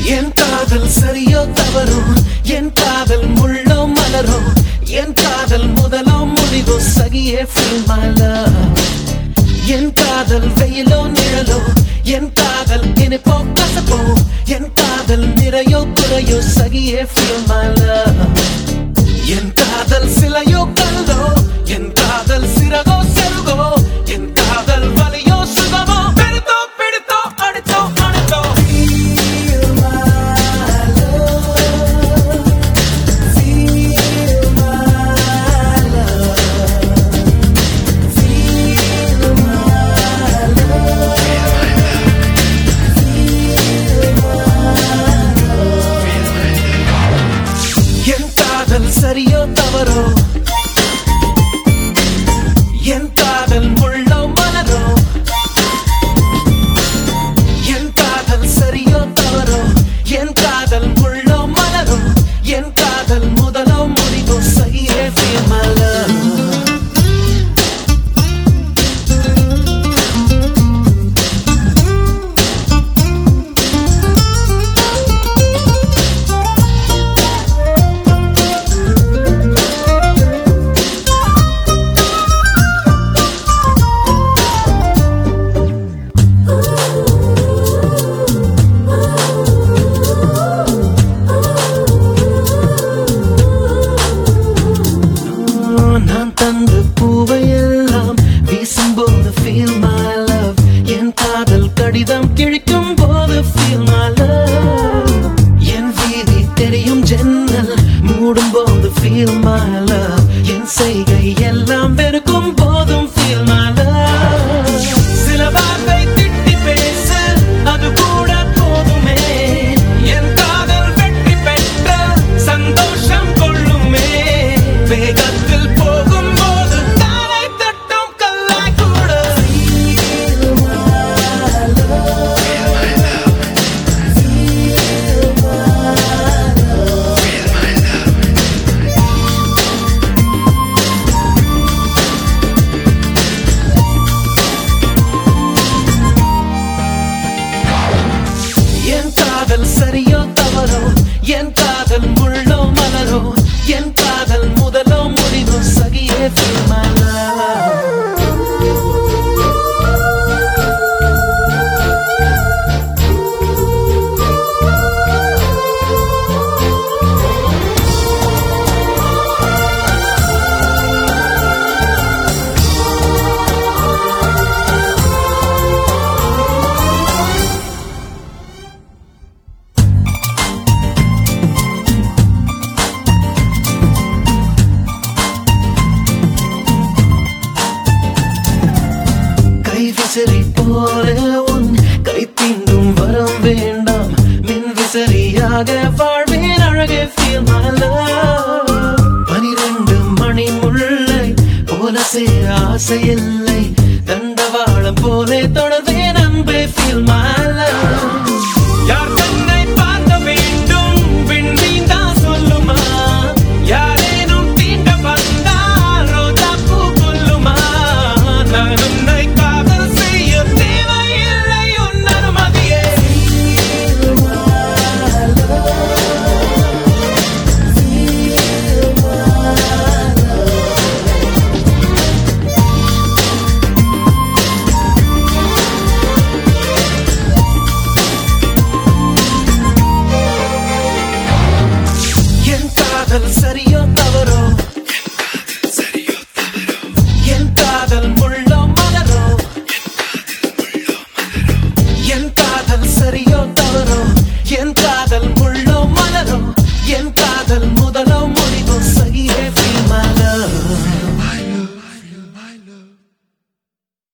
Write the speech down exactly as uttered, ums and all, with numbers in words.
என் காதல் சரியோ தவறோ, என் காதல் முள்ளோ மலரோ, என் காதல் முதலோ முடிவோ, சகியே feel my love. என் காதல் வெயிலோ நிழலோ, என் காதல் இனிப்போ கசப்போ, என் காதல் நிறையோ குறையோ, சகியே feel my love. என் காதல் சிலையோ கல்லோ, என் காதல் சிறகோ செருகோ, என் காதல் வலியோ சுகமோ, பெருத்தோ பிடித்தோ அடித்தோ அணைத்தோ, feel my love, feel my love, feel my love, என் காதல் சரியோ தவறோ, என் காதல் முள்ளோ மலரோ, என் காதல் சரியோ தவறோ, என் காதல் முள்ளோ மலரோ, என் காதல் முதலோ முடிவோ, சகியே feel my love. நான் தந்த பூவையெல்லாம் வீசும்போது feel my love. என் காதல் கடிதம் கிழிக்கும் போது feel my love. என் வீதி தெரியும் ஜன்னல் மூடும் போது feel my love. என் செய்கை எல்லாம் வெறுக்கும் போதும் feel my love. சில வார்த்தை திட்டி பேசு, அது கூட போதுமே, என் காதல் வெற்றி பெற்ற சந்தோஷம் கொள்ளுமே. வேகத்தில் போகும்போது தாரை தட்டும் கல்லாய் கூட feel my love, feel my love, feel my love, feel my love. என் காதல் சரியோ தவறோ, என் காதல் முள்ளோ மலரோ, என் காதல் முதலோ முடிவோ, சகியே feel my love. விசிறி போல உன் கை தீண்டும் வரம் வேண்டாம், மின் விசிறியாக வாழ்வேன் அழகே feel my love. பனிரெண்டு மணி முல்லை போல சேர ஆசை இல்லை, தண்டவாளம் போலே தொடர்வேன் அன்பே feel my